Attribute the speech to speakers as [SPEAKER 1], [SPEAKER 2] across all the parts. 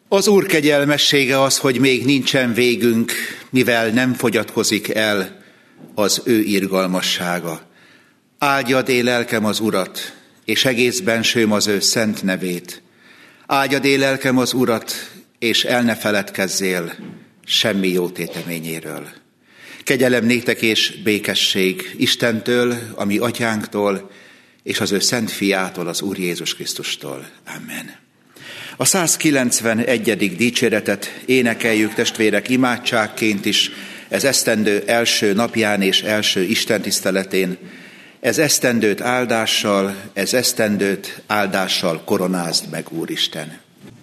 [SPEAKER 1] Az Úr kegyelmessége az, hogy még nincsen végünk, mivel nem fogyatkozik el az ő irgalmassága. Áldjad én lelkem az Urat, és egész bensőm az ő szent nevét. Áldjad én lelkem az Urat, és el ne feledkezzél semmi jó téteményéről. Kegyelem néktek és békesség Istentől, a mi atyánktól, és az ő szent fiától, az Úr Jézus Krisztustól. Amen. A 191. dicséretet énekeljük, testvérek, imádságként is, ez esztendő első napján és első istentiszteletén. Ez esztendőt áldással koronázd meg, Úristen.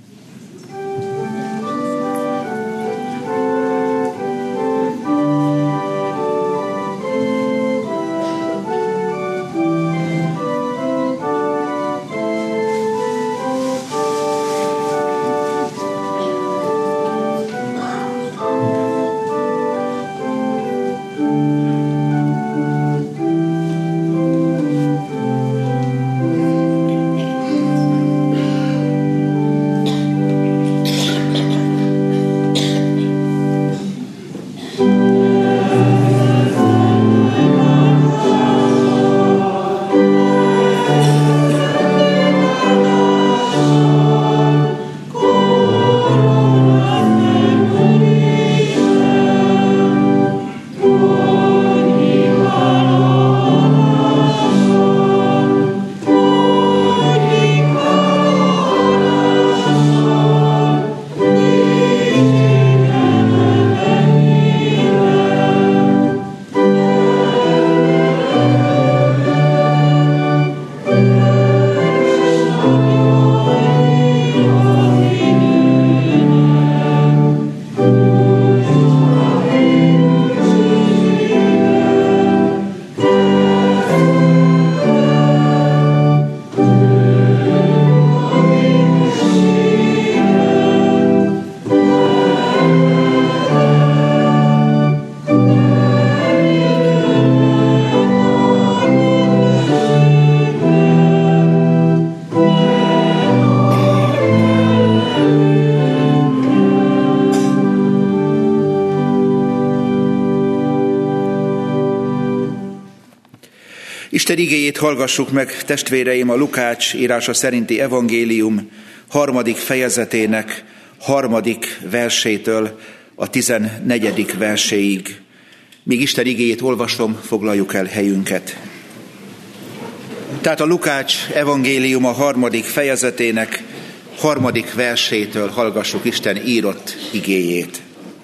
[SPEAKER 1] Isten igéjét hallgassuk meg, testvéreim, a Lukács írása szerinti evangélium 3. fejezetének 3. versétől a 14. verséig. Míg Isten igéjét olvasom, foglaljuk el helyünket. Tehát a Lukács evangélium a 3. fejezetének 3. versétől hallgassuk Isten írott igéjét.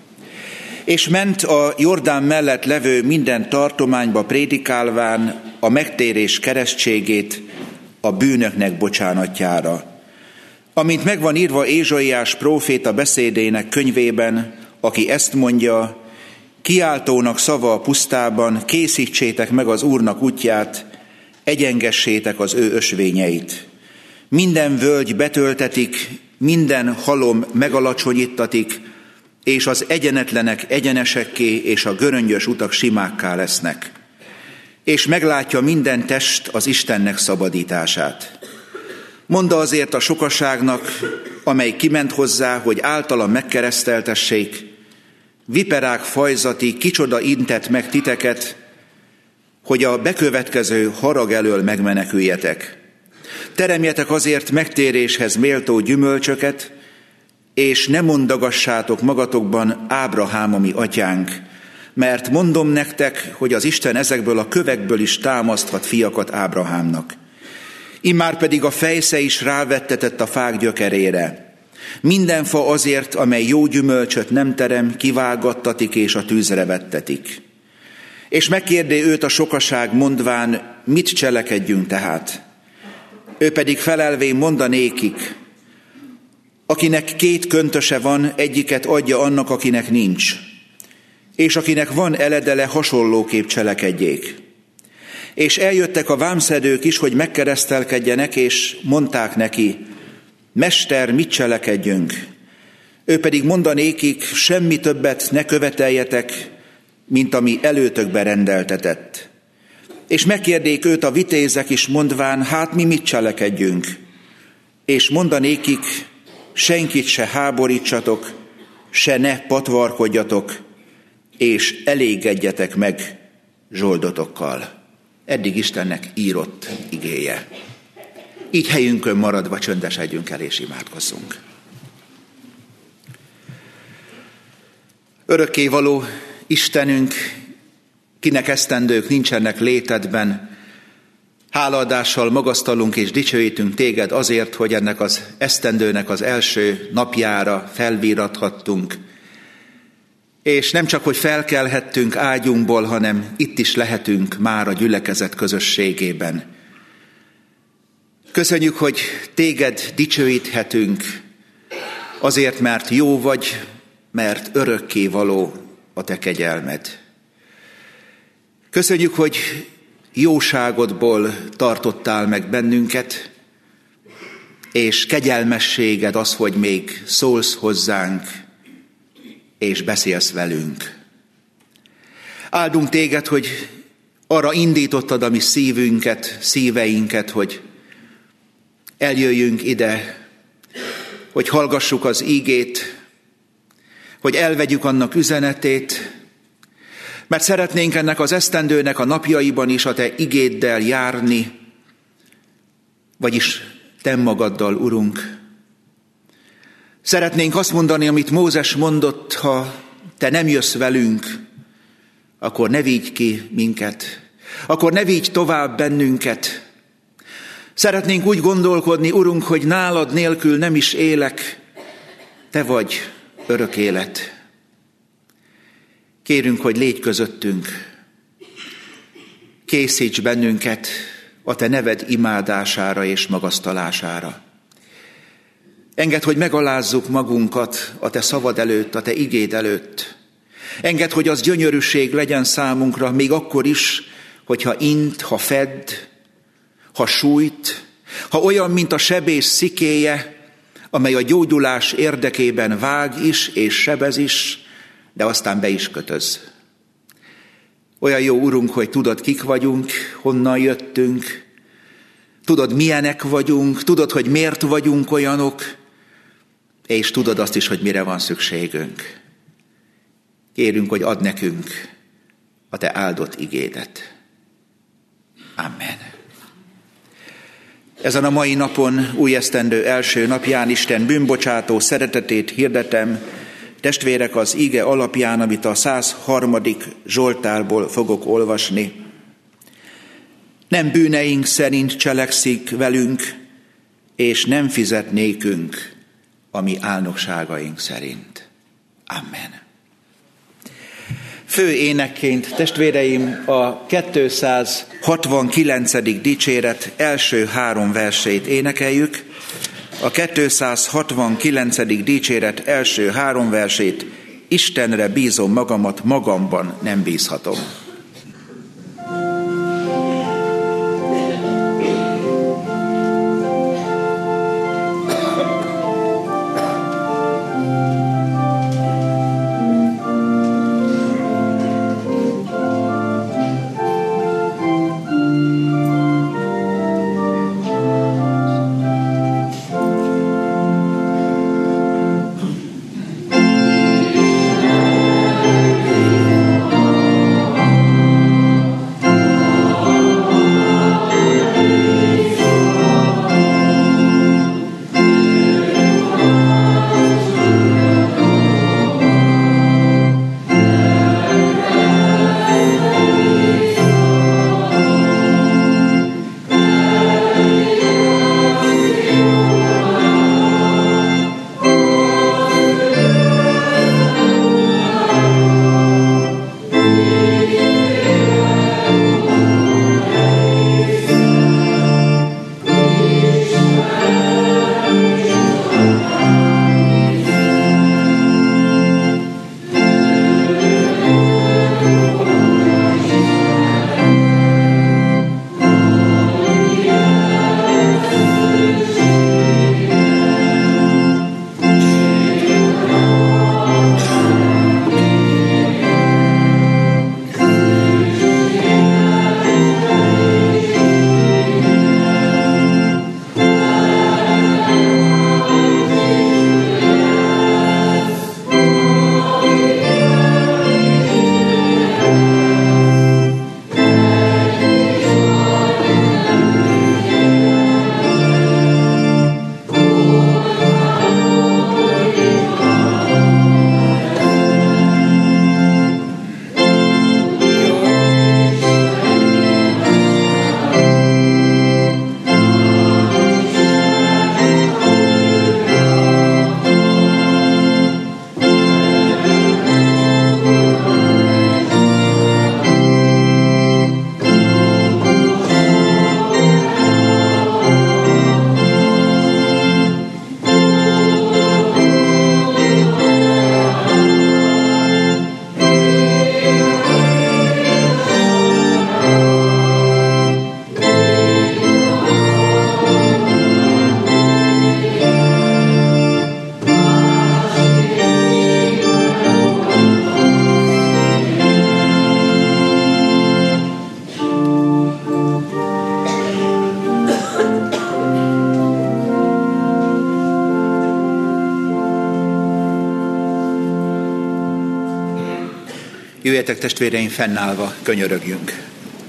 [SPEAKER 1] És ment a Jordán mellett levő minden tartományba prédikálván a megtérés keresztségét a bűnöknek bocsánatjára. Amint megvan írva Ézsaiás próféta beszédének könyvében, aki ezt mondja: kiáltónak szava a pusztában, készítsétek meg az Úrnak útját, egyengessétek az ő ösvényeit. Minden völgy betöltetik, minden halom megalacsonyítatik, és az egyenetlenek egyenesekké, és a göröngyös utak simákká lesznek. És meglátja minden test az Istennek szabadítását. Mondd azért a sokaságnak, amely kiment hozzá, hogy általa megkereszteltessék: viperák fajzati, kicsoda intett meg titeket, hogy a bekövetkező harag elől megmeneküljetek. Teremjetek azért megtéréshez méltó gyümölcsöket, és ne mondagassátok magatokban: Ábrahám a mi atyánk, mert mondom nektek, hogy az Isten ezekből a kövekből is támaszthat fiakat Ábrahámnak. Immár pedig a fejsze is rávettetett a fák gyökerére. Minden fa azért, amely jó gyümölcsöt nem terem, kivágattatik és a tűzre vettetik. És megkérdé őt a sokaság, mondván: mit cselekedjünk tehát? Ő pedig felelvén mondanékik: akinek 2 köntöse van, egyiket adja annak, akinek nincs, és akinek van eledele, hasonlóképp cselekedjék. És eljöttek a vámszedők is, hogy megkeresztelkedjenek, és mondták neki: Mester, mit cselekedjünk? Ő pedig mondanékik: semmi többet ne követeljetek, mint ami előtökbe rendeltetett. És megkérdék őt a vitézek is, mondván: hát mi mit cselekedjünk? És mondanékik: senkit se háborítsatok, se ne patvarkodjatok, és elégedjetek meg zsoldotokkal. Eddig Istennek írott igéje. Így helyünkön maradva csöndesedjünk el és imádkozzunk. Örökkévaló Istenünk, kinek esztendők nincsenek létedben, hálaadással magasztalunk és dicsőítünk téged azért, hogy ennek az esztendőnek az első napjára felvírathattunk. És nem csak, hogy felkelhettünk ágyunkból, hanem itt is lehetünk már a gyülekezet közösségében. Köszönjük, hogy téged dicsőíthetünk, azért, mert jó vagy, mert örökkévaló a te kegyelmed. Köszönjük, hogy jóságodból tartottál meg bennünket, és kegyelmességed az, hogy még szólsz hozzánk, és beszélsz velünk. Áldunk téged, hogy arra indítottad a mi szíveinket, hogy eljöjjünk ide, hogy hallgassuk az ígét, hogy elvegyük annak üzenetét, mert szeretnénk ennek az esztendőnek a napjaiban is a te igéddel járni, vagyis te magaddal, Urunk. Szeretnénk azt mondani, amit Mózes mondott, ha te nem jössz velünk, akkor ne vigy ki minket, akkor ne vigy tovább bennünket. Szeretnénk úgy gondolkodni, Urunk, hogy nálad nélkül nem is élek, te vagy örök élet. Kérünk, hogy légy közöttünk, készíts bennünket a te neved imádására és magasztalására. Engedd, hogy megalázzuk magunkat a te szavad előtt, a te igéd előtt. Engedd, hogy az gyönyörűség legyen számunkra, még akkor is, hogyha int, ha fedd, ha sújt, ha olyan, mint a sebész szikéje, amely a gyógyulás érdekében vág is és sebez is, de aztán be is kötöz. Olyan jó, Urunk, hogy tudod, kik vagyunk, honnan jöttünk, tudod, milyenek vagyunk, tudod, hogy miért vagyunk olyanok, és tudod azt is, hogy mire van szükségünk. Kérünk, hogy add nekünk a te áldott igédet. Amen. Ezen a mai napon, új esztendő első napján Isten bűnbocsátó szeretetét hirdetem, testvérek, az ige alapján, amit a 103. Zsoltárból fogok olvasni. Nem bűneink szerint cselekszik velünk, és nem fizet nékünk a mi álnokságaink szerint. Amen. Fő énekként, testvéreim, a 269. dicséret első 3 versét énekeljük. A 269. dicséret első 3 versét: Istenre bízom magamat, magamban nem bízhatom. Jöjjetek, testvéreim, fennállva, könyörögjünk.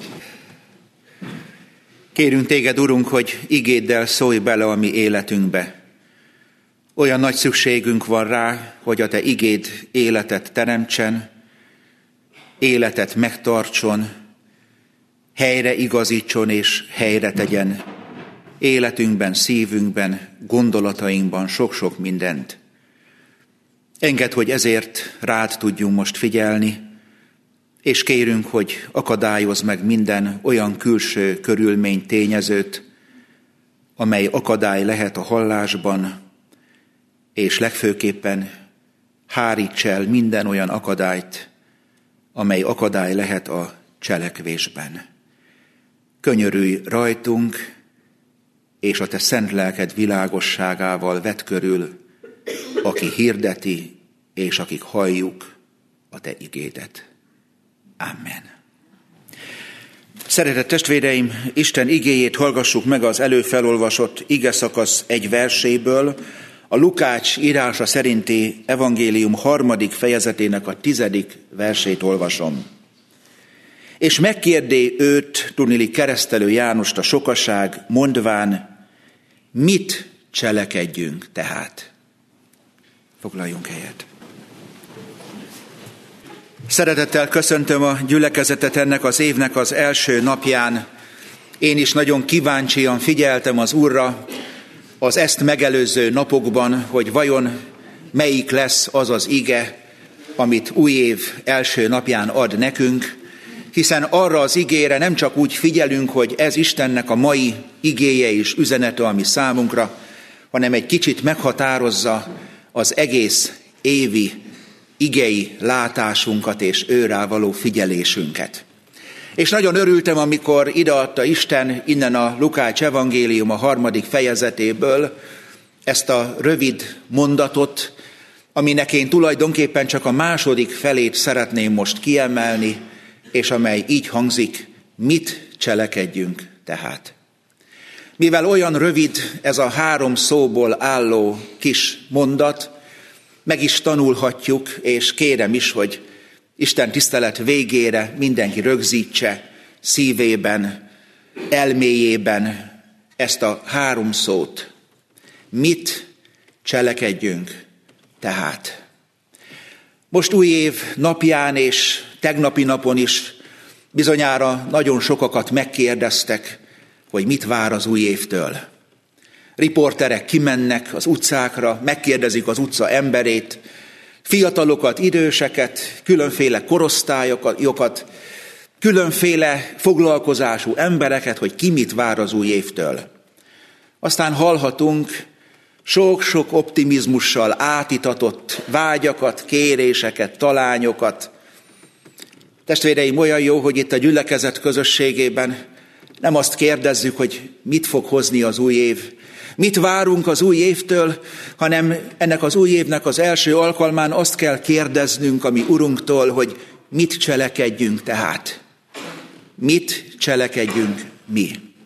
[SPEAKER 1] Kérünk téged, Urunk, hogy igéddel szólj bele a mi életünkbe. Olyan nagy szükségünk van rá, hogy a te igéd életet teremtsen, életet megtartson, helyre igazítson és helyre tegyen. Életünkben, szívünkben, gondolatainkban sok-sok mindent. Engedd, hogy ezért rád tudjunk most figyelni, és kérünk, hogy akadályozz meg minden olyan külső körülmény tényezőt, amely akadály lehet a hallásban, és legfőképpen háríts el minden olyan akadályt, amely akadály lehet a cselekvésben. Könyörülj rajtunk, és a te szent lelked világosságával vedd körül, aki hirdeti, és akik halljuk a te igédet. Amen. Szeretett testvéreim, Isten igéjét hallgassuk meg az előfelolvasott igeszakasz egy verséből, a Lukács írása szerinti evangélium 3. fejezetének a 10. versét olvasom. És megkérdé őt, tudniillik Keresztelő Jánost a sokaság, mondván, mit cselekedjünk tehát? Foglaljunk helyet. Szeretettel köszöntöm a gyülekezetet ennek az évnek az első napján. Én is nagyon kíváncsian figyeltem az Úrra az ezt megelőző napokban, hogy vajon melyik lesz az az ige, amit új év első napján ad nekünk, hiszen arra az igére nem csak úgy figyelünk, hogy ez Istennek a mai igéje és üzenete, ami számunkra, hanem egy kicsit meghatározza az egész évi igei látásunkat és őrá való figyelésünket. És nagyon örültem, amikor ideadta Isten innen a Lukács evangélium a 3. fejezetéből ezt a rövid mondatot, aminek én tulajdonképpen csak a második felét szeretném most kiemelni, és amely így hangzik, mit cselekedjünk tehát. Mivel olyan rövid ez a 3 szóból álló kis mondat, meg is tanulhatjuk, és kérem is, hogy Isten tisztelet végére mindenki rögzítse szívében, elméjében ezt a 3 szót. Mit cselekedjünk tehát? Most új év napján és tegnapi napon is bizonyára nagyon sokakat megkérdeztek, hogy mit vár az új évtől. Riporterek kimennek az utcákra, megkérdezik az utca emberét, fiatalokat, időseket, különféle korosztályokat, különféle foglalkozású embereket, hogy ki mit vár az új évtől. Aztán hallhatunk sok-sok optimizmussal átitatott vágyakat, kéréseket, talányokat. Testvéreim, olyan jó, hogy itt a gyülekezet közösségében nem azt kérdezzük, hogy mit fog hozni az új év, mit várunk az új évtől, hanem ennek az új évnek az első alkalmán azt kell kérdeznünk a mi Urunktól, hogy mit cselekedjünk tehát. Mit cselekedjünk mi?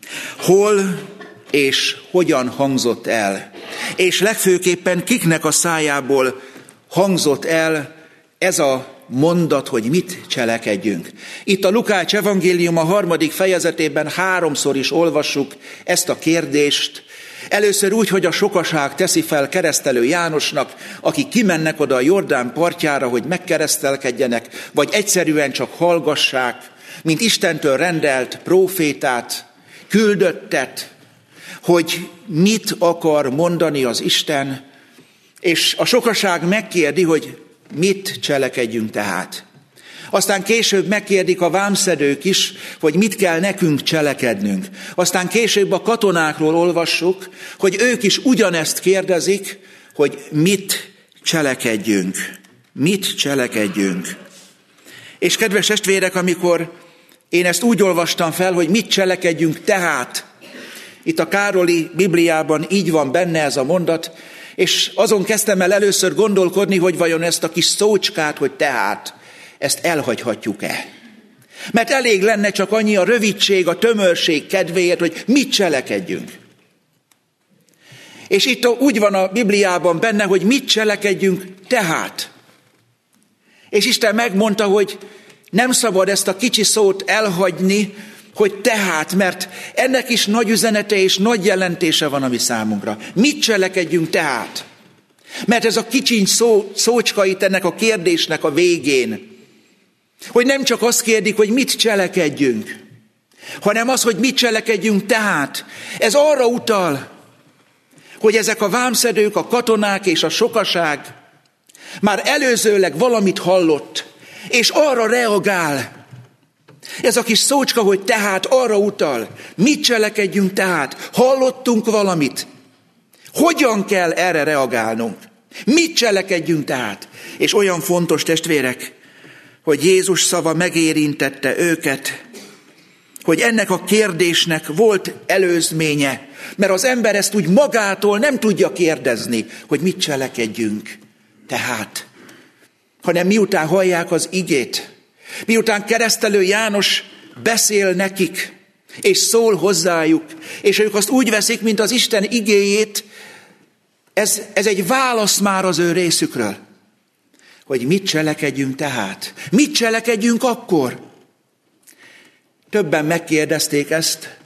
[SPEAKER 1] Hol és hogyan hangzott el? És legfőképpen kiknek a szájából hangzott el ez a mondat, hogy mit cselekedjünk. Itt a Lukács evangélium a 3. fejezetében 3-szor is olvassuk ezt a kérdést. Először úgy, hogy a sokaság teszi fel Keresztelő Jánosnak, akik kimennek oda a Jordán partjára, hogy megkeresztelkedjenek, vagy egyszerűen csak hallgassák, mint Istentől rendelt prófétát, küldöttet, hogy mit akar mondani az Isten, és a sokaság megkérdi, hogy mit cselekedjünk tehát. Aztán később megkérdik a vámszedők is, hogy mit kell nekünk cselekednünk. Aztán később a katonákról olvassuk, hogy ők is ugyanezt kérdezik, hogy mit cselekedjünk. Mit cselekedjünk. És kedves testvérek, amikor én ezt úgy olvastam fel, hogy mit cselekedjünk tehát, itt a Károli Bibliában így van benne ez a mondat, és azon kezdtem el először gondolkodni, hogy vajon ezt a kis szócskát, hogy tehát, ezt elhagyhatjuk-e? Mert elég lenne csak annyi a rövidség, a tömörség kedvéért, hogy mit cselekedjünk. És itt úgy van a Bibliában benne, hogy mit cselekedjünk tehát. És Isten megmondta, hogy nem szabad ezt a kicsi szót elhagyni, hogy tehát, mert ennek is nagy üzenete és nagy jelentése van a mi számunkra. Mit cselekedjünk tehát? Mert ez a kicsiny szócska itt ennek a kérdésnek a végén, hogy nem csak azt kérdik, hogy mit cselekedjünk, hanem az, hogy mit cselekedjünk tehát. Ez arra utal, hogy ezek a vámszedők, a katonák és a sokaság már előzőleg valamit hallott, és arra reagál. Ez a kis szócska, hogy tehát arra utal. Mit cselekedjünk tehát? Hallottunk valamit. Hogyan kell erre reagálnunk? Mit cselekedjünk tehát? És olyan fontos, testvérek, hogy Jézus szava megérintette őket, hogy ennek a kérdésnek volt előzménye, mert az ember ezt úgy magától nem tudja kérdezni, hogy mit cselekedjünk tehát, hanem miután hallják az igét, miután keresztelő János beszél nekik, és szól hozzájuk, és ők azt úgy veszik, mint az Isten igéjét, ez egy válasz már az ő részükről, hogy mit cselekedjünk tehát, mit cselekedjünk akkor. Többen megkérdezték ezt,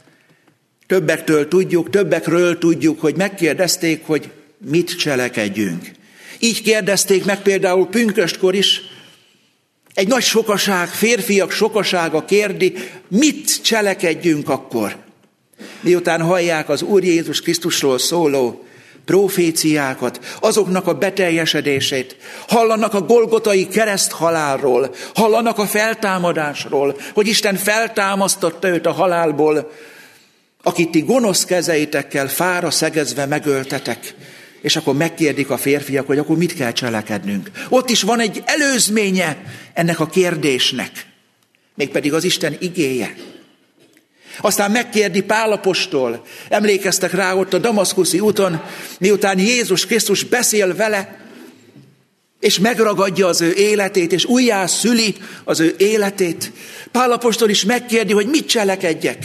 [SPEAKER 1] többekről tudjuk, hogy megkérdezték, hogy mit cselekedjünk. Így kérdezték meg például pünköstkor is, egy nagy sokaság, férfiak sokasága kérdi, mit cselekedjünk akkor? Miután hallják az Úr Jézus Krisztusról szóló proféciákat, azoknak a beteljesedését, hallanak a golgotai kereszthalálról, hallanak a feltámadásról, hogy Isten feltámasztotta őt a halálból, akit ti gonosz kezeitekkel fára szegezve megöltetek, és akkor megkérdik a férfiak, hogy akkor mit kell cselekednünk. Ott is van egy előzménye ennek a kérdésnek, mégpedig az Isten igéje. Aztán megkérdi Pál apostol, emlékeztek rá ott a damaszkuszi úton, miután Jézus Krisztus beszél vele, és megragadja az ő életét, és újjá szüli az ő életét. Pál apostol is megkérdi, hogy mit cselekedjek,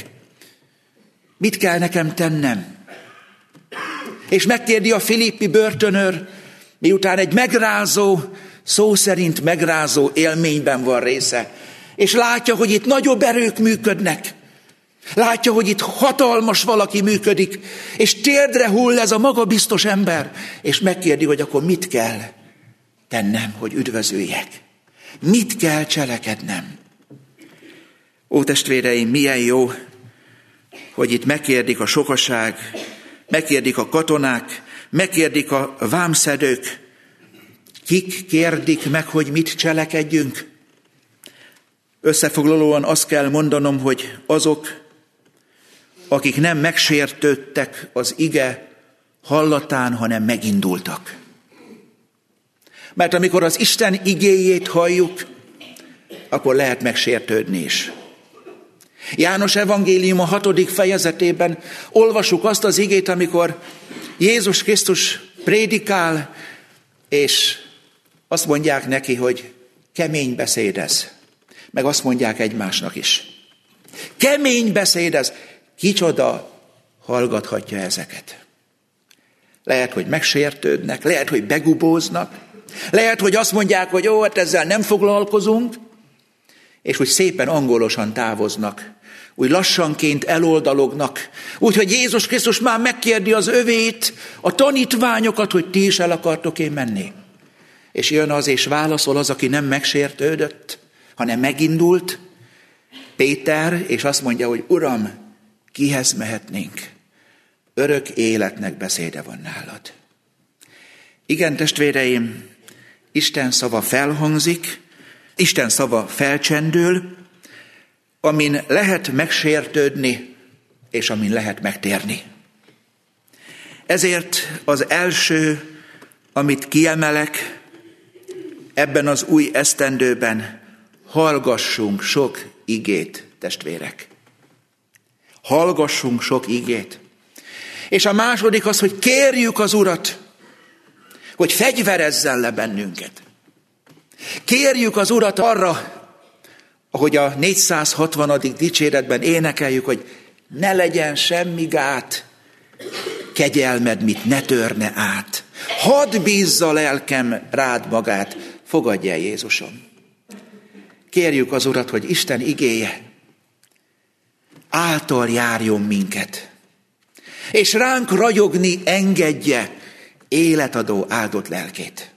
[SPEAKER 1] mit kell nekem tennem. És megkérdi a filippi börtönőr, miután egy megrázó, szó szerint megrázó élményben van része, és látja, hogy itt nagyobb erők működnek, látja, hogy itt hatalmas valaki működik, és térdre hull ez a magabiztos ember, és megkérdi, hogy akkor mit kell tennem, hogy üdvözüljek. Mit kell cselekednem? Ó, testvéreim, milyen jó, hogy itt megkérdik a sokaság, megkérdik a katonák, megkérdik a vámszedők. Kik kérdik meg, hogy mit cselekedjünk? Összefoglalóan azt kell mondanom, hogy azok, akik nem megsértődtek az ige hallatán, hanem megindultak. Mert amikor az Isten igéjét halljuk, akkor lehet megsértődni is. János evangélium a 6. fejezetében olvasjuk azt az igét, amikor Jézus Krisztus prédikál, és azt mondják neki, hogy kemény beszéd ez. Meg azt mondják egymásnak is. Kemény beszéd ez. Kicsoda hallgathatja ezeket? Lehet, hogy megsértődnek, lehet, hogy begubóznak, lehet, hogy azt mondják, hogy ó, hát ezzel nem foglalkozunk, és hogy szépen angolosan távoznak, úgy lassanként eloldalognak, úgyhogy Jézus Krisztus már megkérdi az övét, a tanítványokat, hogy ti is el akartok-e menni. És jön az, és válaszol az, aki nem megsértődött, hanem megindult, Péter, és azt mondja, hogy Uram, kihez mehetnénk? Örök életnek beszéde van nálad. Igen, testvéreim, Isten szava felhangzik, Isten szava felcsendül, amin lehet megsértődni, és amin lehet megtérni. Ezért az első, amit kiemelek ebben az új esztendőben, hallgassunk sok igét, testvérek. Hallgassunk sok igét. És a második az, hogy kérjük az Urat, hogy fegyverezzen le bennünket. Kérjük az Urat arra, ahogy a 460. dicséretben énekeljük, hogy ne legyen semmi gát, kegyelmed mit ne törne át. Hadd bízza lelkem rád magát, fogadj el, Jézusom. Kérjük az Urat, hogy Isten igéje által járjon minket, és ránk ragyogni engedje életadó áldott lelkét.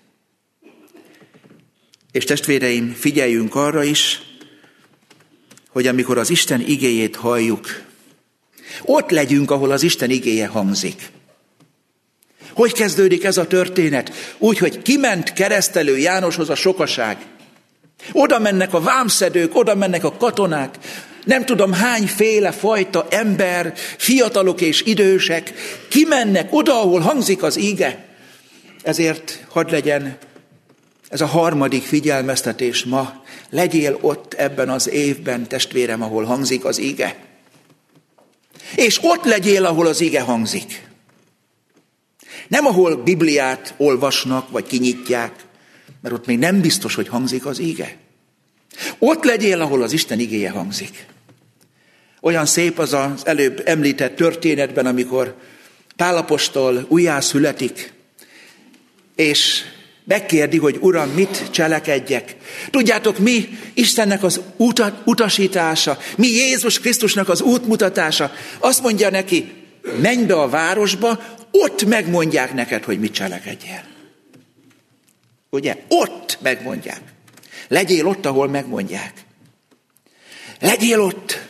[SPEAKER 1] És testvéreim, figyeljünk arra is, hogy amikor az Isten igéjét halljuk, ott legyünk, ahol az Isten igéje hangzik. Hogy kezdődik ez a történet? Úgy, hogy kiment Keresztelő Jánoshoz a sokaság. Oda mennek a vámszedők, oda mennek a katonák, nem tudom hányféle fajta ember, fiatalok és idősek, kimennek oda, ahol hangzik az íge. Ezért hadd legyen ez a harmadik figyelmeztetés ma. Legyél ott ebben az évben, testvérem, ahol hangzik az íge. És ott legyél, ahol az íge hangzik. Nem ahol Bibliát olvasnak, vagy kinyitják, mert ott még nem biztos, hogy hangzik az íge. Ott legyél, ahol az Isten igéje hangzik. Olyan szép az az előbb említett történetben, amikor Pál apostol újjászületik, és megkérdi, hogy Uram, mit cselekedjek. Tudjátok, mi Istennek az utasítása, mi Jézus Krisztusnak az útmutatása. Azt mondja neki, menj be a városba, ott megmondják neked, hogy mit cselekedjél. Ugye? Ott megmondják. Legyél ott, ahol megmondják. Legyél ott.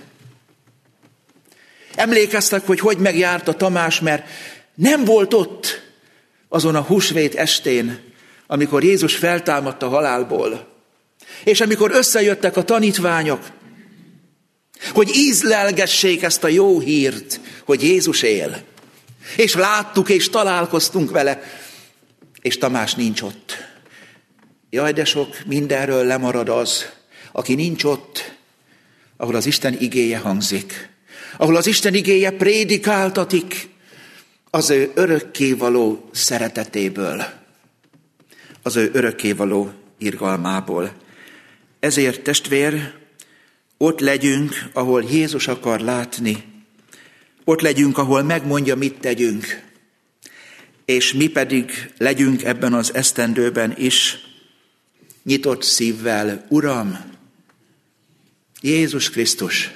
[SPEAKER 1] Emlékeztek, hogy megjárta Tamás, mert nem volt ott azon a húsvét estén, amikor Jézus feltámadt a halálból. És amikor összejöttek a tanítványok, hogy ízlelgessék ezt a jó hírt, hogy Jézus él. És láttuk, és találkoztunk vele, és Tamás nincs ott. Jaj, de sok mindenről lemarad az, aki nincs ott, ahol az Isten igéje hangzik, ahol az Isten igéje prédikáltatik az ő örökkévaló szeretetéből, az ő örökkévaló irgalmából. Ezért, testvér, ott legyünk, ahol Jézus akar látni, ott legyünk, ahol megmondja, mit tegyünk, és mi pedig legyünk ebben az esztendőben is nyitott szívvel, Uram, Jézus Krisztus,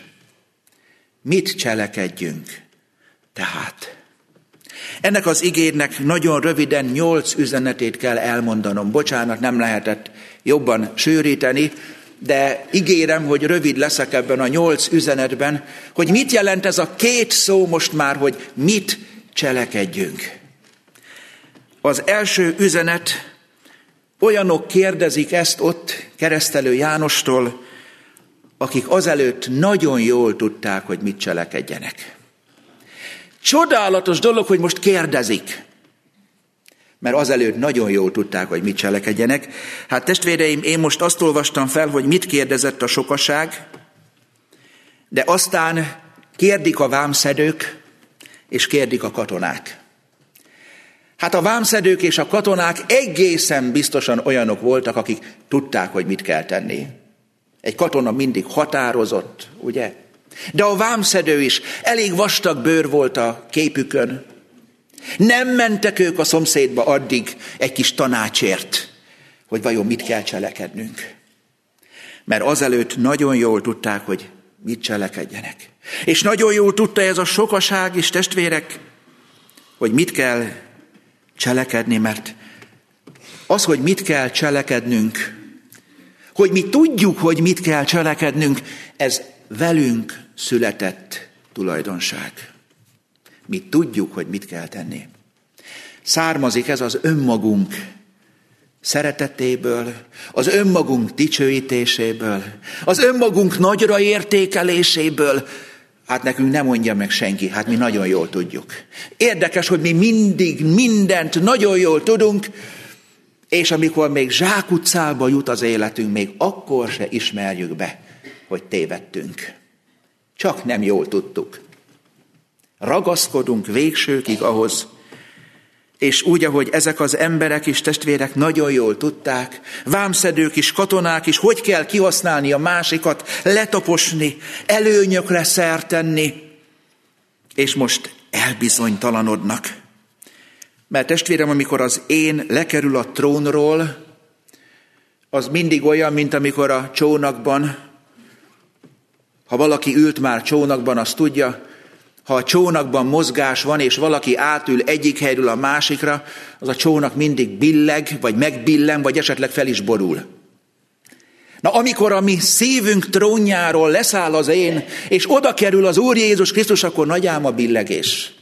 [SPEAKER 1] mit cselekedjünk tehát? Ennek az igének nagyon röviden 8 üzenetét kell elmondanom. Bocsánat, nem lehetett jobban sűríteni, de ígérem, hogy rövid leszek ebben a 8 üzenetben, hogy mit jelent ez a 2 szó most már, hogy mit cselekedjünk. Az első üzenet, olyanok kérdezik ezt ott Keresztelő Jánostól, akik azelőtt nagyon jól tudták, hogy mit cselekedjenek. Csodálatos dolog, hogy most kérdezik, mert azelőtt nagyon jól tudták, hogy mit cselekedjenek. Hát testvéreim, én most azt olvastam fel, hogy mit kérdezett a sokaság, de aztán kérdik a vámszedők, és kérdik a katonák. Hát a vámszedők és a katonák egészen biztosan olyanok voltak, akik tudták, hogy mit kell tenni. Egy katona mindig határozott, ugye? De a vámszedő is elég vastag bőr volt a képükön. Nem mentek ők a szomszédba addig egy kis tanácsért, hogy vajon mit kell cselekednünk. Mert azelőtt nagyon jól tudták, hogy mit cselekedjenek. És nagyon jól tudta ez a sokaság és testvérek, hogy mit kell cselekedni, mert az, hogy mit kell cselekednünk, hogy mi tudjuk, hogy mit kell cselekednünk, ez velünk született tulajdonság. Mi tudjuk, hogy mit kell tenni. Származik ez az önmagunk szeretetéből, az önmagunk dicsőítéséből, az önmagunk nagyra értékeléséből. Hát nekünk nem mondja meg senki, hát mi nagyon jól tudjuk. Érdekes, hogy mi mindig mindent nagyon jól tudunk, és amikor még zsákutcába jut az életünk, még akkor se ismerjük be, hogy tévedtünk. Csak nem jól tudtuk. Ragaszkodunk végsőkig ahhoz, és úgy, ahogy ezek az emberek és testvérek nagyon jól tudták, vámszedők is, katonák is, hogy kell kihasználni a másikat, letaposni, előnyökre szert tenni, és most elbizonytalanodnak. Mert testvérem, amikor az én lekerül a trónról, az mindig olyan, mint amikor a csónakban, ha valaki ült már csónakban, azt tudja, ha a csónakban mozgás van, és valaki átül egyik helyről a másikra, az a csónak mindig billeg, vagy megbillen, vagy esetleg fel is borul. Na, amikor a mi szívünk trónjáról leszáll az én, és oda kerül az Úr Jézus Krisztus, akkor nagy ám a billegés.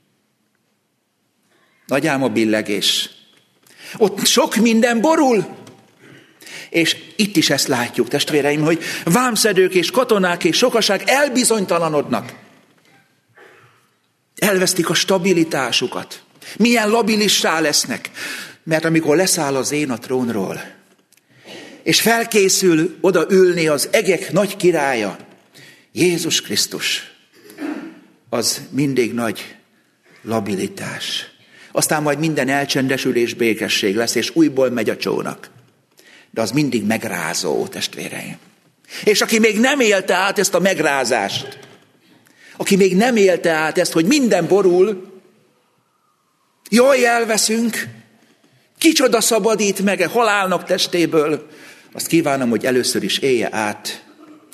[SPEAKER 1] Nagy ám a billegés. Ott sok minden borul. És itt is ezt látjuk, testvéreim, hogy vámszedők és katonák és sokaság elbizonytalanodnak. Elvesztik a stabilitásukat. Milyen labilissá lesznek. Mert amikor leszáll az én a trónról, és felkészül oda ülni az egek nagy királya, Jézus Krisztus, az mindig nagy labilitás. Aztán majd minden elcsendesül és békesség lesz, és újból megy a csónak. De az mindig megrázó, testvéreim. És aki még nem élte át ezt a megrázást, aki még nem élte át ezt, hogy minden borul, jaj, elveszünk, kicsoda szabadít meg a halálnak testéből, azt kívánom, hogy először is élje át.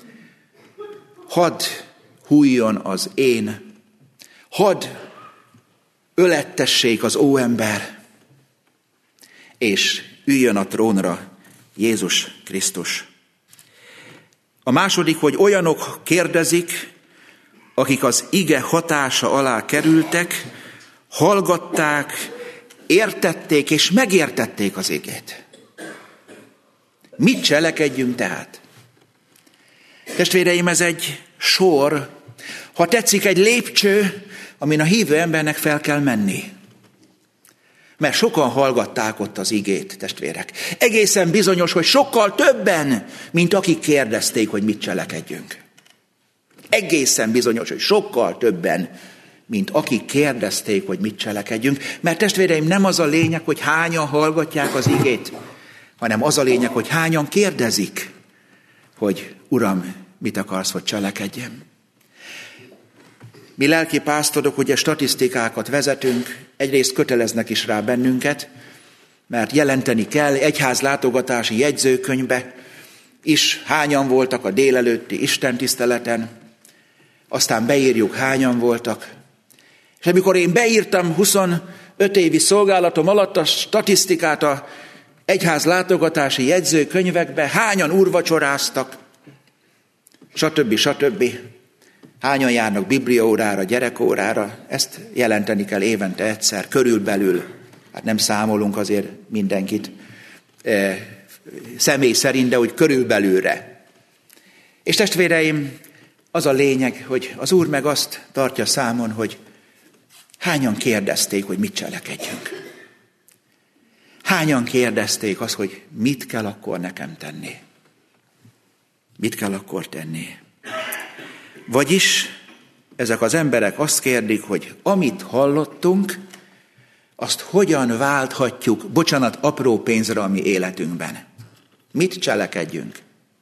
[SPEAKER 1] Hadd hújjon az én, hadd ölettessék az óember, és üljön a trónra Jézus Krisztus. A második, hogy olyanok kérdezik, akik az ige hatása alá kerültek, hallgatták, értették és megértették az igét. Mit cselekedjünk tehát? Testvéreim, ez egy sor, ha tetszik, egy lépcső, amin a hívő embernek fel kell menni. Mert sokan hallgatták ott az igét, testvérek. Egészen bizonyos, hogy sokkal többen, mint akik kérdezték, hogy mit cselekedjünk. Egészen bizonyos, hogy sokkal többen, mint akik kérdezték, hogy mit cselekedjünk. Mert testvéreim, nem az a lényeg, hogy hányan hallgatják az igét, hanem az a lényeg, hogy hányan kérdezik, hogy Uram, mit akarsz, hogy cselekedjem. Mi lelki pásztorok ugye statisztikákat vezetünk, egyrészt köteleznek is rá bennünket, mert jelenteni kell egyházlátogatási jegyzőkönyvbe is, hányan voltak a délelőtti istentiszteleten, aztán beírjuk, hányan voltak. És amikor én beírtam 25 évi szolgálatom alatt a statisztikát a egyházlátogatási jegyzőkönyvekbe, hányan úrvacsoráztak, stb. Hányan járnak bibliaórára, gyerekórára, ezt jelenteni kell évente egyszer, körülbelül. Hát nem számolunk azért mindenkit személy szerint, de úgy körülbelülre. És testvéreim, az a lényeg, hogy az Úr meg azt tartja számon, hogy hányan kérdezték, hogy mit cselekedjünk. Hányan kérdezték azt, hogy mit kell akkor nekem tenni. Mit kell akkor tenni. Vagyis ezek az emberek azt kérdik, hogy amit hallottunk, azt hogyan válthatjuk, apró pénzre a mi életünkben. Mit cselekedjünk?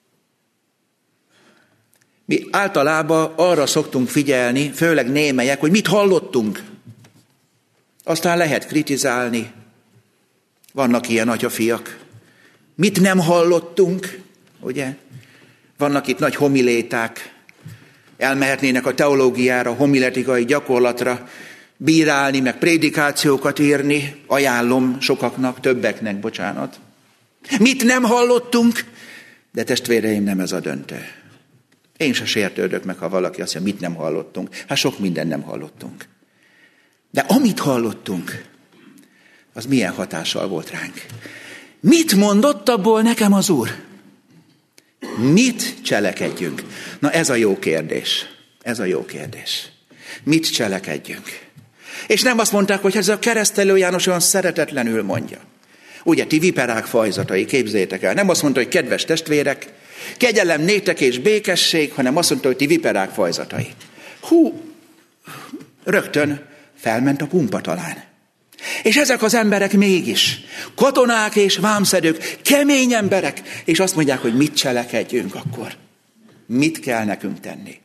[SPEAKER 1] Mi általában arra szoktunk figyelni, főleg némelyek, hogy mit hallottunk. Aztán lehet kritizálni. Vannak ilyen atyafiak. Mit nem hallottunk, ugye? Vannak itt nagy homiléták. Elmehetnének a teológiára, homiletikai gyakorlatra, bírálni, meg prédikációkat írni. Ajánlom sokaknak, többeknek, bocsánat. Mit nem hallottunk? De testvéreim, nem ez a döntő. Én se sértődök meg, ha valaki azt mondja, mit nem hallottunk. Hát sok mindent nem hallottunk. De amit hallottunk, az milyen hatással volt ránk. Mit mondott abból nekem az Úr? Mit cselekedjünk? Na ez a jó kérdés. Ez a jó kérdés. Mit cselekedjünk? És nem azt mondták, hogy ez a Keresztelő János olyan szeretetlenül mondja. Ugye, ti viperák fajzatai, képzeljétek el. Nem azt mondta, hogy kedves testvérek, kegyelem néktek és békesség, hanem azt mondta, hogy ti viperák fajzatai. Rögtön felment a pumpa talán. És ezek az emberek mégis, katonák és vámszedők, kemény emberek, és azt mondják, hogy mit cselekedjünk akkor. Mit kell nekünk tenni?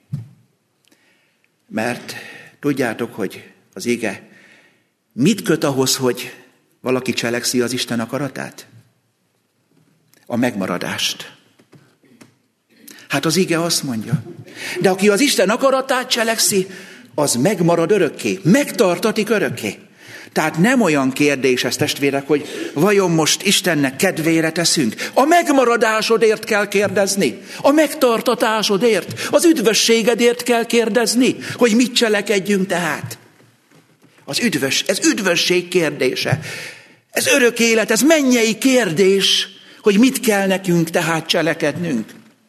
[SPEAKER 1] Mert tudjátok, hogy az ige mit köt ahhoz, hogy valaki cselekszi az Isten akaratát? a megmaradást. Hát az ige azt mondja. De aki az Isten akaratát cselekszi, az megmarad örökké, megtartatik örökké. Tehát nem olyan kérdés ez, testvérek, hogy vajon most Istennek kedvére teszünk. A megmaradásodért kell kérdezni, a megtartatásodért, az üdvösségedért kell kérdezni, hogy mit cselekedjünk tehát. Ez üdvösség kérdése. Ez örök élet, ez mennyei kérdés, hogy mit kell nekünk tehát cselekednünk.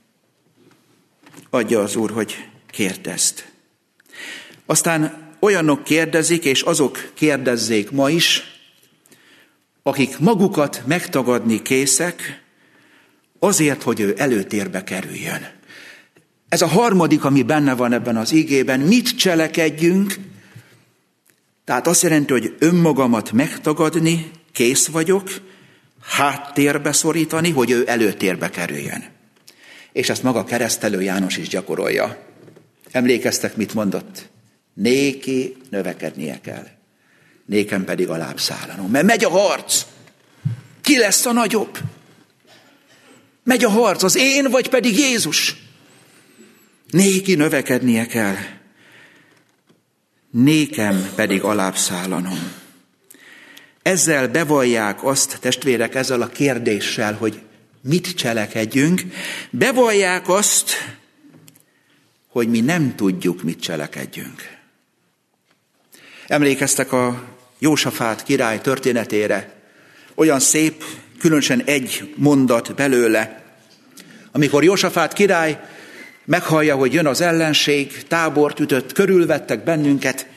[SPEAKER 1] Adja az Úr, hogy kérdezd. Aztán olyanok kérdezik, és azok kérdezzék ma is, akik magukat megtagadni készek, azért, hogy ő előtérbe kerüljön. Ez a harmadik, ami benne van ebben az igében, mit cselekedjünk, tehát azt jelenti, hogy önmagamat megtagadni, kész vagyok, háttérbe szorítani, hogy ő előtérbe kerüljön. És ezt maga keresztelő János is gyakorolja. Emlékeztek, mit mondott? Néki növekednie kell, nékem pedig alább szállanom. Mert megy a harc. Ki lesz a nagyobb? Megy a harc, az én, vagy pedig Jézus? Néki növekednie kell, nékem pedig alább szállanom. Ezzel bevallják azt, testvérek, ezzel a kérdéssel, hogy mit cselekedjünk, bevallják azt, hogy mi nem tudjuk, mit cselekedjünk. Emlékeztek a Jósafát király történetére, olyan szép, különösen egy mondat belőle, amikor Jósafát király meghallja, hogy jön az ellenség, tábort ütött, körülvettek bennünket,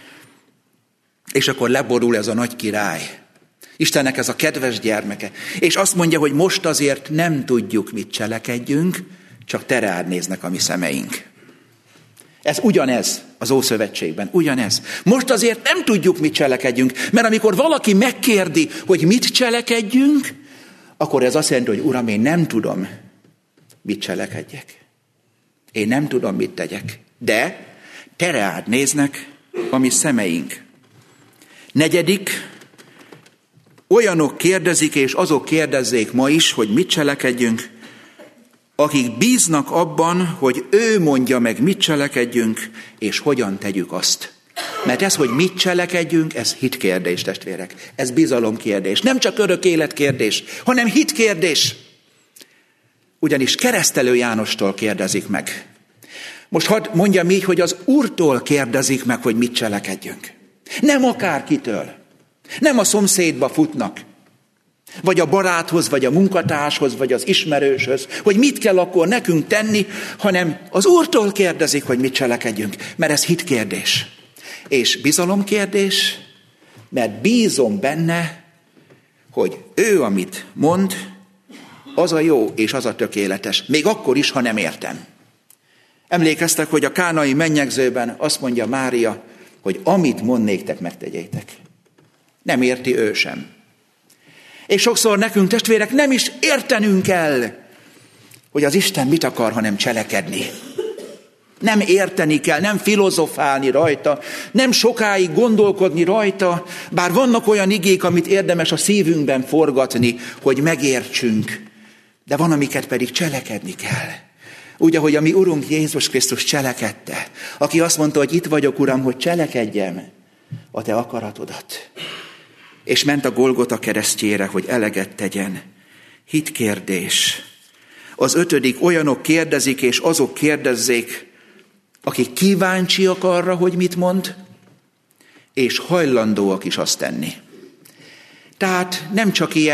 [SPEAKER 1] és akkor leborul ez a nagy király. Istennek ez a kedves gyermeke. És azt mondja, hogy most azért nem tudjuk, mit cselekedjünk, csak tereád néznek a mi szemeink. Ez ugyanez az Ószövetségben, ugyanez. Most azért nem tudjuk, mit cselekedjünk, mert amikor valaki megkérdi, hogy mit cselekedjünk, akkor ez azt jelenti, hogy Uram, én nem tudom, mit cselekedjek. Én nem tudom, mit tegyek. De tereád néznek a mi szemeink. Negyedik, olyanok kérdezik, és azok kérdezzék ma is, hogy mit cselekedjünk, akik bíznak abban, hogy ő mondja meg, mit cselekedjünk, és hogyan tegyük azt. Mert ez, hogy mit cselekedjünk, ez hitkérdés, testvérek. Ez bizalomkérdés. Nem csak örök életkérdés, hanem hitkérdés. Ugyanis keresztelő Jánostól kérdezik meg. Most hadd mondjam így, hogy az Úrtól kérdezik meg, hogy mit cselekedjünk. Nem akárkitől. Nem a szomszédba futnak. Vagy a baráthoz, vagy a munkatárshoz, vagy az ismerőshöz, hogy mit kell akkor nekünk tenni, hanem az Úrtól kérdezik, hogy mit cselekedjünk, mert ez hitkérdés. És bizalomkérdés, mert bízom benne, hogy ő, amit mond, az a jó és az a tökéletes, még akkor is, ha nem értem. Emlékeztek, hogy a kánai mennyegzőben azt mondja Mária, hogy amit mond néktek, megtegyétek. Nem érti ő sem. És sokszor nekünk, testvérek, nem is értenünk kell, hogy az Isten mit akar, hanem cselekedni. Nem érteni kell, nem filozofálni rajta, nem sokáig gondolkodni rajta, bár vannak olyan igék, amit érdemes a szívünkben forgatni, hogy megértsünk, de van, amiket pedig cselekedni kell. Úgy, ahogy a mi Urunk Jézus Krisztus cselekedte, aki azt mondta, hogy itt vagyok, Uram, hogy cselekedjem a te akaratodat. És ment a Golgota keresztjére, hogy eleget tegyen. Hitkérdés. Az 5. olyanok kérdezik, és azok kérdezzék, akik kíváncsiak arra, hogy mit mond, és hajlandóak is azt tenni. Tehát nem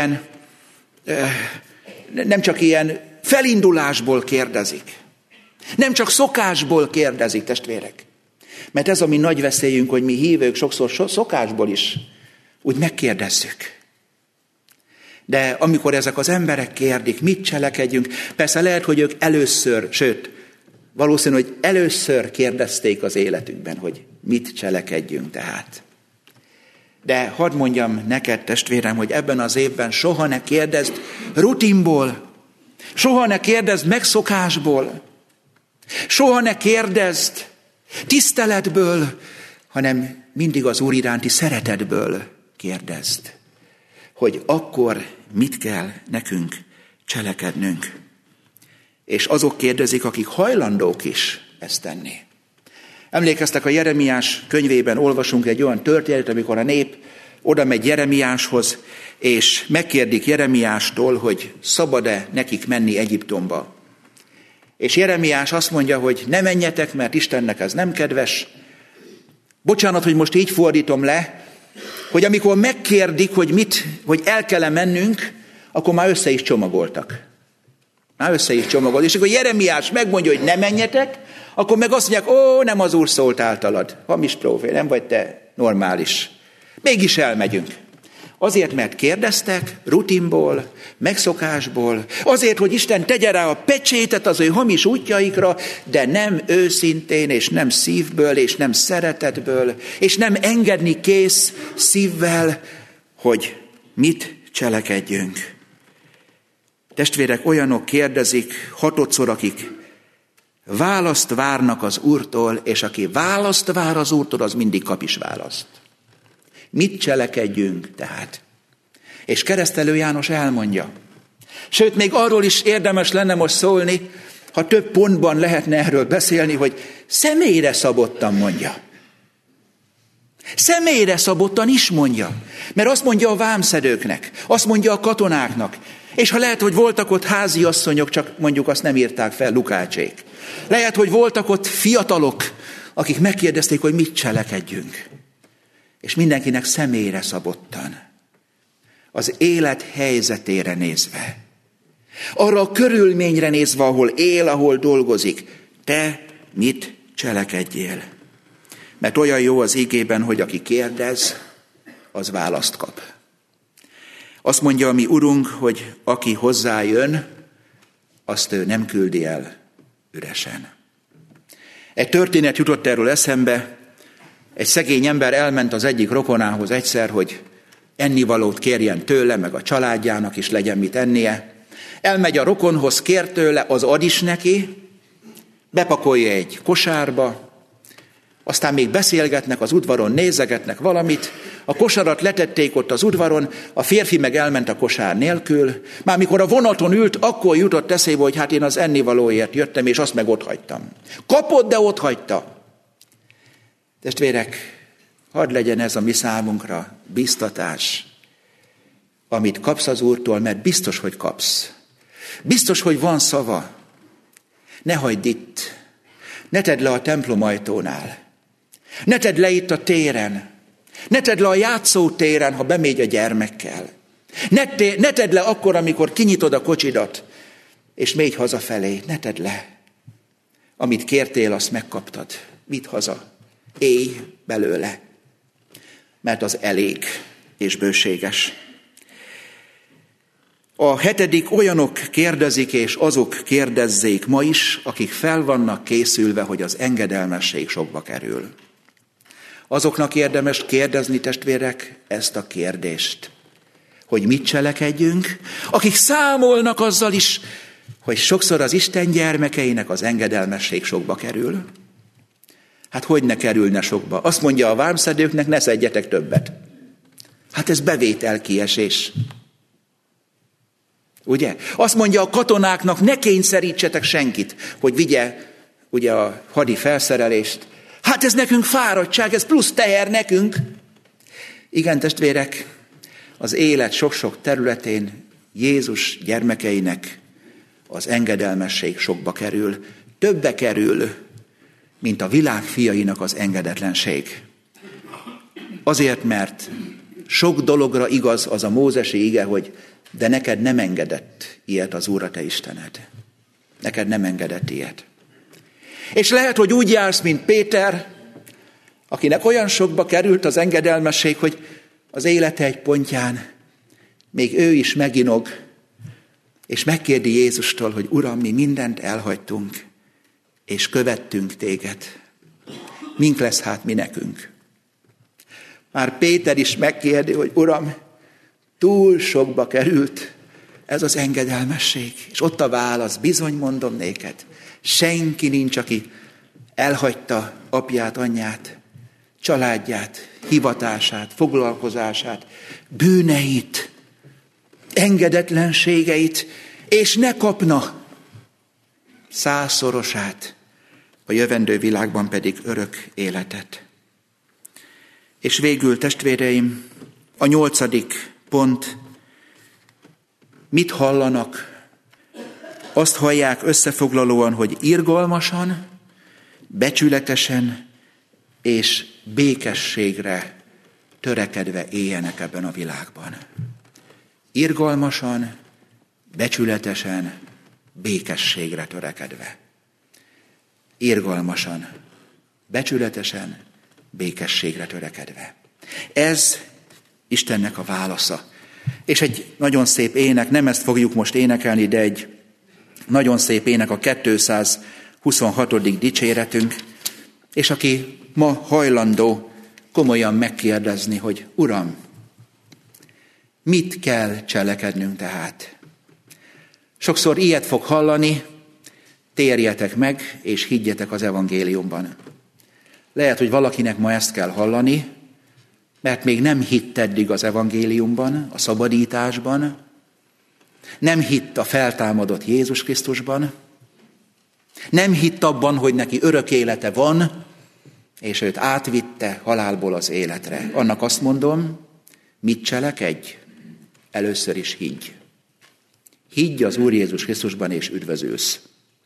[SPEAKER 1] csak ilyen felindulásból kérdezik. Nem csak szokásból kérdezik, testvérek. Mert ez a mi nagy veszélyünk, hogy mi hívők sokszor szokásból is úgy megkérdezzük. De amikor ezek az emberek kérdik, mit cselekedjünk, persze lehet, hogy ők először, sőt, valószínű, hogy először kérdezték az életükben, hogy mit cselekedjünk tehát. De hadd mondjam neked, testvérem, hogy ebben az évben soha ne kérdezd rutinból, soha ne kérdezd megszokásból, soha ne kérdezd tiszteletből, hanem mindig az Úr iránti szeretetből kérdezd, hogy akkor mit kell nekünk cselekednünk. És azok kérdezik, akik hajlandók is ezt tenni. Emlékeztek, a Jeremiás könyvében olvasunk egy olyan történetet, amikor a nép oda megy Jeremiáshoz, és megkérdik Jeremiástól, hogy szabad-e nekik menni Egyiptomba. És Jeremiás azt mondja, hogy ne menjetek, mert Istennek ez nem kedves. Bocsánat, hogy most így fordítom le, hogy amikor megkérdik, hogy el kell mennünk, akkor már össze is csomagoltak. És akkor Jeremiás megmondja, hogy ne menjetek, akkor meg azt mondják, nem az Úr szólt általad, hamis prófél, nem vagy te normális. Mégis elmegyünk. Azért, mert kérdeztek, rutinból, megszokásból, azért, hogy Isten tegye rá a pecsétet az ő hamis útjaikra, de nem őszintén, és nem szívből, és nem szeretetből, és nem engedni kész szívvel, hogy mit cselekedjünk. Testvérek, olyanok kérdezik hatodszor, akik választ várnak az Úrtól, és aki választ vár az Úrtól, az mindig kap is választ. Mit cselekedjünk tehát? És Keresztelő János elmondja. Sőt, még arról is érdemes lenne most szólni, ha több pontban lehetne erről beszélni, hogy személyre szabottan mondja. Személyre szabottan is mondja. Mert azt mondja a vámszedőknek, azt mondja a katonáknak, és ha lehet, hogy voltak ott háziasszonyok, csak mondjuk azt nem írták fel Lukácsék. Lehet, hogy voltak ott fiatalok, akik megkérdezték, hogy mit cselekedjünk. És mindenkinek személyre szabottan. Az élet helyzetére nézve. Arra a körülményre nézve, ahol él, ahol dolgozik. Te mit cselekedjél? Mert olyan jó az igében, hogy aki kérdez, az választ kap. Azt mondja a mi Urunk, hogy aki hozzájön, azt ő nem küldi el üresen. Egy történet jutott erről eszembe. Egy szegény ember elment az egyik rokonához egyszer, hogy ennivalót kérjen tőle, meg a családjának is legyen mit ennie. Elmegy a rokonhoz, kér tőle, az ad is neki, bepakolja egy kosárba, aztán még beszélgetnek az udvaron, nézegetnek valamit, a kosarat letették ott az udvaron, a férfi meg elment a kosár nélkül. Már mikor a vonaton ült, akkor jutott eszébe, hogy hát én az ennivalóért jöttem, és azt meg ott hagytam. Kapott, de ott hagyta. Testvérek, hadd legyen ez a mi számunkra biztatás, amit kapsz az Úrtól, mert biztos, hogy kapsz. Biztos, hogy van szava. Ne hagyd itt. Ne tedd le a templom ajtónál. Ne tedd le itt a téren. Ne tedd le a játszótéren, ha bemegy a gyermekkel. Ne tedd le akkor, amikor kinyitod a kocsidat, és mégy hazafelé. Ne tedd le. Amit kértél, azt megkaptad. Vidd haza. Élj belőle. Mert az elég és bőséges. A 7. olyanok kérdezik, és azok kérdezzék ma is, akik fel vannak készülve, hogy az engedelmesség sokba kerül. Azoknak érdemes kérdezni, testvérek, ezt a kérdést, hogy mit cselekedjünk, akik számolnak azzal is, hogy sokszor az Isten gyermekeinek az engedelmesség sokba kerül. Hát hogy ne kerülne sokba? Azt mondja a vámszedőknek, ne szedjetek többet. Hát ez bevételkiesés. Ugye? Azt mondja a katonáknak, ne kényszerítsetek senkit, hogy vigye ugye a hadi felszerelést. Hát ez nekünk fáradtság, ez plusz teher nekünk. Igen, testvérek, az élet sok-sok területén Jézus gyermekeinek az engedelmesség sokba kerül. Többe kerül, mint a világ fiainak az engedetlenség. Azért, mert sok dologra igaz az a mózesi ige, hogy de neked nem engedett ilyet az Úr a te Istened. Neked nem engedett ilyet. És lehet, hogy úgy jársz, mint Péter, akinek olyan sokba került az engedelmesség, hogy az élete egy pontján még ő is meginog, és megkérdi Jézustól, hogy Uram, mi mindent elhagytunk, és követtünk téged. Mink lesz hát mi nekünk? Már Péter is megkérdi, hogy Uram, túl sokba került ez az engedelmesség. És ott a válasz, bizony mondom néked, senki nincs, aki elhagyta apját, anyját, családját, hivatását, foglalkozását, bűneit, engedetlenségeit, és ne kapna 100-szorosát, a jövendő világban pedig örök életet. És végül, testvéreim, a 8. pont, mit hallanak? Azt hallják összefoglalóan, hogy irgalmasan, becsületesen és békességre törekedve éljenek ebben a világban. Irgalmasan, becsületesen, békességre törekedve. Irgalmasan, becsületesen, békességre törekedve. Ez Istennek a válasza. És egy nagyon szép ének, nem ezt fogjuk most énekelni, de egy nagyon szép ének, a 226. dicséretünk, és aki ma hajlandó komolyan megkérdezni, hogy Uram, mit kell cselekednünk tehát? Sokszor ilyet fog hallani, térjetek meg, és higgyetek az evangéliumban. Lehet, hogy valakinek ma ezt kell hallani, mert még nem hitt eddig az evangéliumban, a szabadításban, nem hitt a feltámadott Jézus Krisztusban, nem hitt abban, hogy neki örök élete van, és őt átvitte halálból az életre. Annak azt mondom, mit cselekedj? Először is higgy. Higgy az Úr Jézus Krisztusban, és üdvözülsz.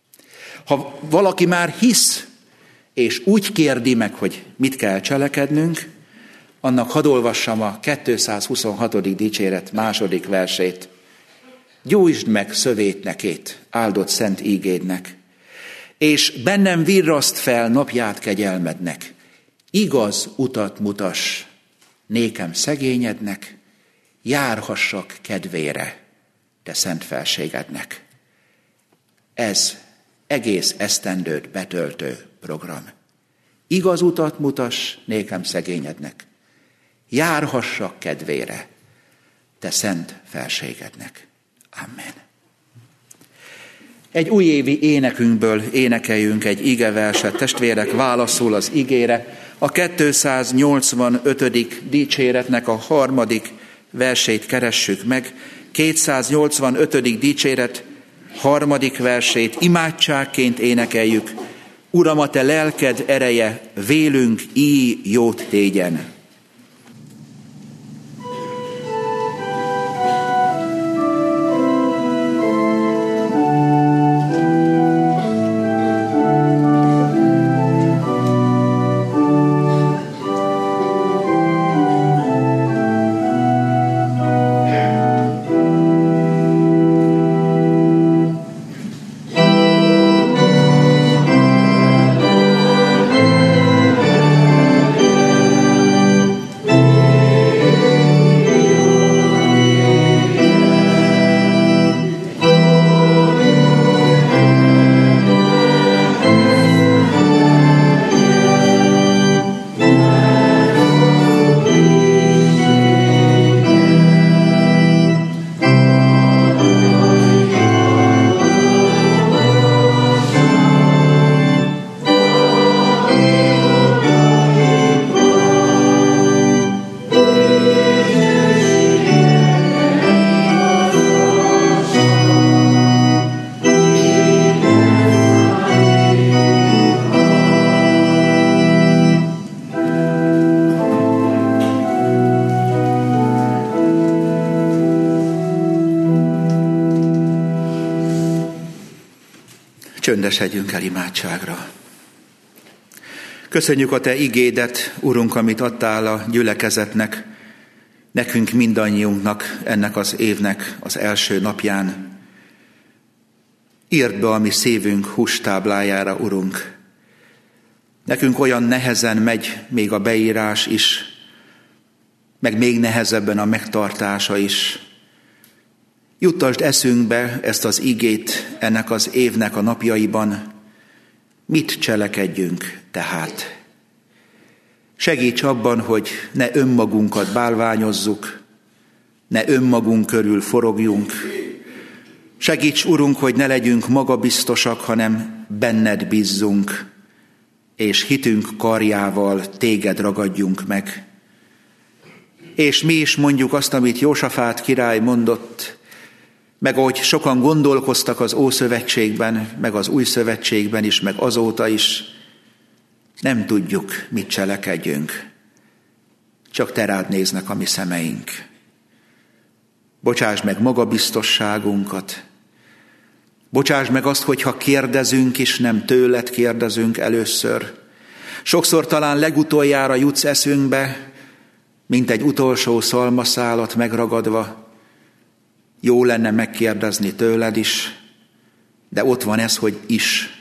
[SPEAKER 1] Ha valaki már hisz, és úgy kérdi meg, hogy mit kell cselekednünk, annak hadd olvassam a 226. dicséret 2. versét. Gyújtsd meg szövét nekét, áldott szent ígédnek, és bennem virraszt fel napját kegyelmednek. Igaz utat mutass nékem szegényednek, járhassak kedvére te szent felségednek. Ez egész esztendőt betöltő program. Igaz utat mutass nékem szegényednek, járhassak kedvére te szent felségednek. Amen. Egy újévi énekünkből énekeljünk egy igeverset, testvérek, válaszul az igére. A 285. dicséretnek a 3. versét keressük meg. 285. dicséret 3. versét imádságként énekeljük. Uram, a te lelked ereje vélünk így jót tégyen. Csöndesedjünk el imádságra. Köszönjük a te igédet, Urunk, amit adtál a gyülekezetnek, nekünk mindannyiunknak ennek az évnek az első napján. Írd be a mi szívünk hústáblájára, Urunk. Nekünk olyan nehezen megy még a beírás is, meg még nehezebben a megtartása is. Juttasd eszünkbe ezt az igét ennek az évnek a napjaiban. Mit cselekedjünk tehát? Segíts abban, hogy ne önmagunkat bálványozzuk, ne önmagunk körül forogjunk. Segíts, Urunk, hogy ne legyünk magabiztosak, hanem benned bízzunk, és hitünk karjával téged ragadjunk meg. És mi is mondjuk azt, amit Jósafát király mondott, meg ahogy sokan gondolkoztak az Ószövetségben, meg az Új Szövetségben is, meg azóta is, nem tudjuk, mit cselekedjünk. Csak te rád néznek a mi szemeink. Bocsáss meg magabiztosságunkat. Bocsáss meg azt, hogyha kérdezünk is, nem tőled kérdezünk először. Sokszor talán legutoljára jutsz eszünkbe, mint egy utolsó szalmaszálat megragadva. Jó lenne megkérdezni tőled is, de ott van ez, hogy is.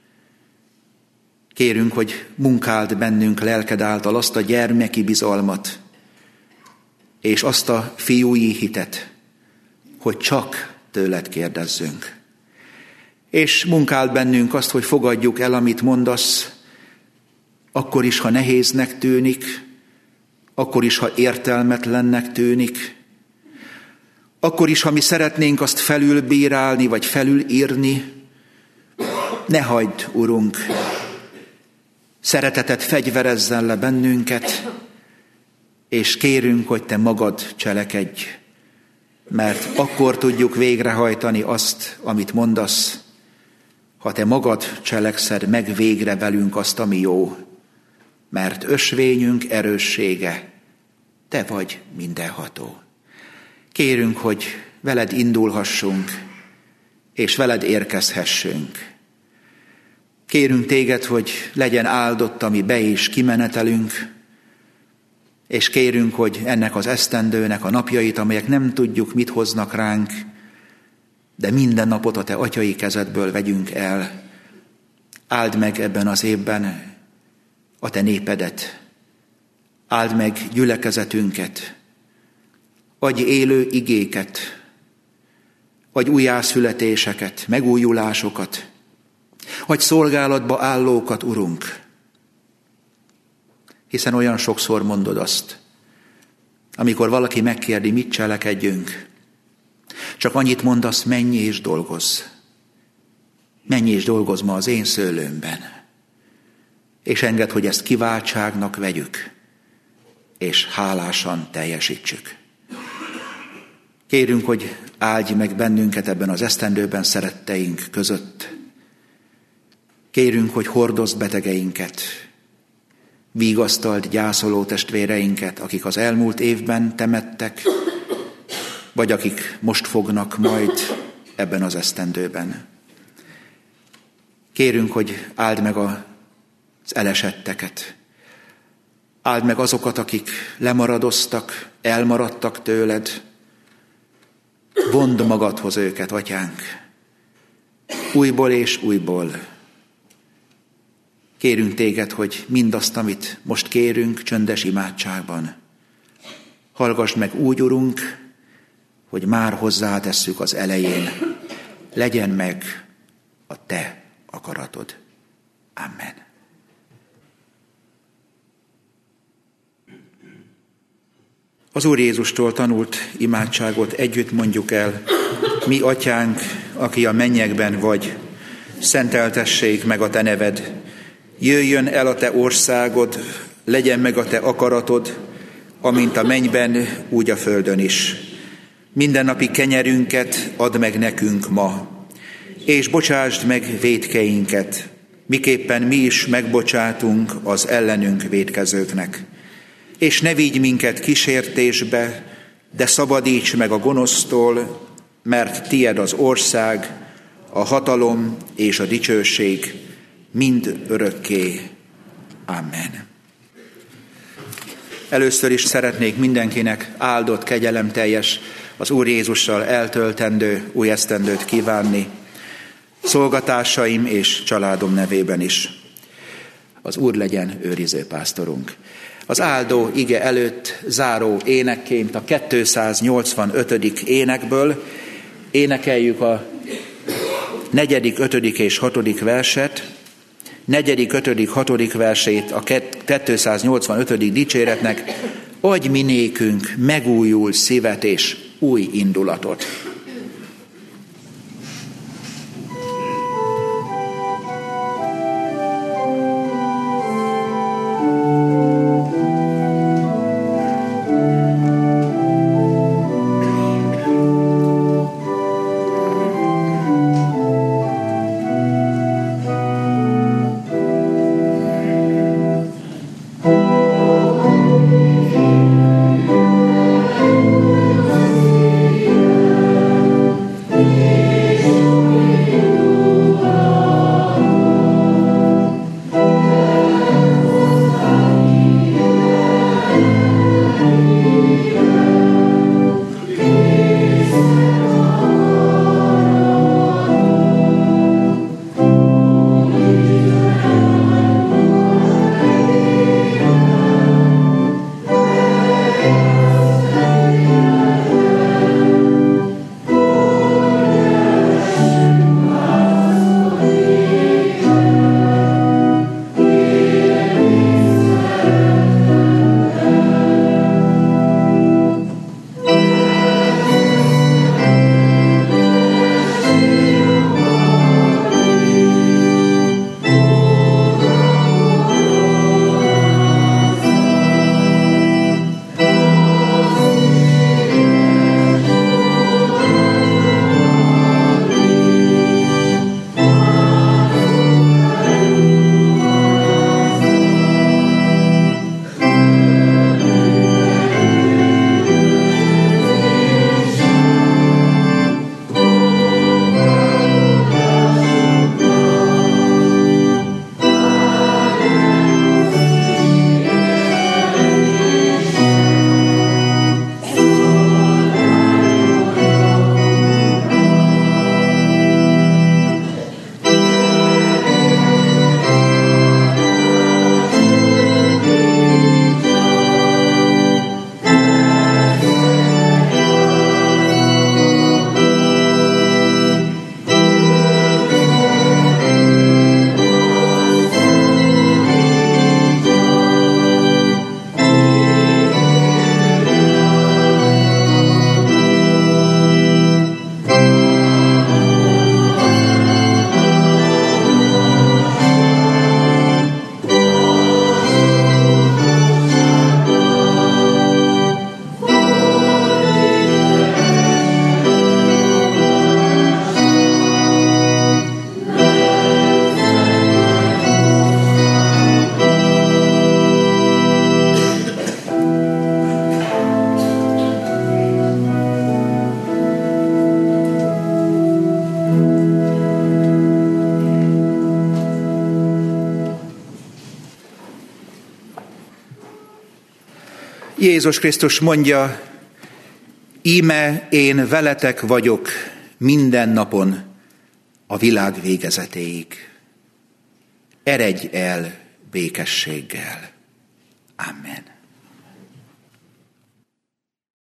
[SPEAKER 1] Kérünk, hogy munkáld bennünk lelked által azt a gyermeki bizalmat, és azt a fiúi hitet, hogy csak tőled kérdezzünk. És munkáld bennünk azt, hogy fogadjuk el, amit mondasz, akkor is, ha nehéznek tűnik, akkor is, ha értelmetlennek tűnik, akkor is, ha mi szeretnénk azt felülbírálni, vagy felülírni, ne hagyd, Urunk, szereteted fegyverezzen le bennünket, és kérünk, hogy te magad cselekedj, mert akkor tudjuk végrehajtani azt, amit mondasz, ha te magad cselekszed meg végre velünk azt, ami jó, mert ösvényünk erőssége, te vagy mindenható. Kérünk, hogy veled indulhassunk, és veled érkezhessünk. Kérünk téged, hogy legyen áldott a mi be- és kimenetelünk, és kérünk, hogy ennek az esztendőnek a napjait, amelyek nem tudjuk, mit hoznak ránk, de minden napot a te atyai kezedből vegyünk el. Áld meg ebben az évben a te népedet. Áld meg gyülekezetünket. Adj élő igéket. Adj újjászületéseket, megújulásokat. Adj szolgálatba állókat, Urunk. Hiszen olyan sokszor mondod azt, amikor valaki megkérdi, mit cselekedjünk, csak annyit mondasz, menj és dolgozz. Menj és dolgozz ma az én szőlőmben. És engedd, hogy ezt kiváltságnak vegyük, és hálásan teljesítsük. Kérünk, hogy áldj meg bennünket ebben az esztendőben szeretteink között. Kérünk, hogy hordozd betegeinket, vigasztald gyászoló testvéreinket, akik az elmúlt évben temettek, vagy akik most fognak majd ebben az esztendőben. Kérünk, hogy áld meg az elesetteket. Áld meg azokat, akik lemaradoztak, elmaradtak tőled. Vond magadhoz őket, Atyánk, újból és újból. Kérünk téged, hogy mindazt, amit most kérünk csöndes imádságban, hallgass meg úgy, Urunk, hogy már hozzátesszük az elején. Legyen meg a te akaratod. Amen. Az Úr Jézustól tanult imádságot együtt mondjuk el. Mi, Atyánk, aki a mennyekben vagy, szenteltessék meg a te neved. Jöjjön el a te országod, legyen meg a te akaratod, amint a mennyben, úgy a földön is. Mindennapi kenyerünket add meg nekünk ma, és bocsásd meg vétkeinket, miképpen mi is megbocsátunk az ellenünk vétkezőknek. És ne vigy minket kísértésbe, de szabadíts meg a gonosztól, mert tied az ország, a hatalom és a dicsőség mind örökké. Amen. Először is szeretnék mindenkinek áldott, kegyelemteljes, az Úr Jézussal eltöltendő új esztendőt kívánni, szolgatársaim és családom nevében is. Az Úr legyen őriző pásztorunk. Az áldó ige előtt záró énekként a 285. énekből énekeljük a 4., 5. és 6. verset, 4., 5., 6. versét a 285. dicséretnek. Adj mi nékünk megújul szívet és új indulatot. Jézus Krisztus mondja, íme én veletek vagyok minden napon a világ végezetéig. Eredj el békességgel. Amen.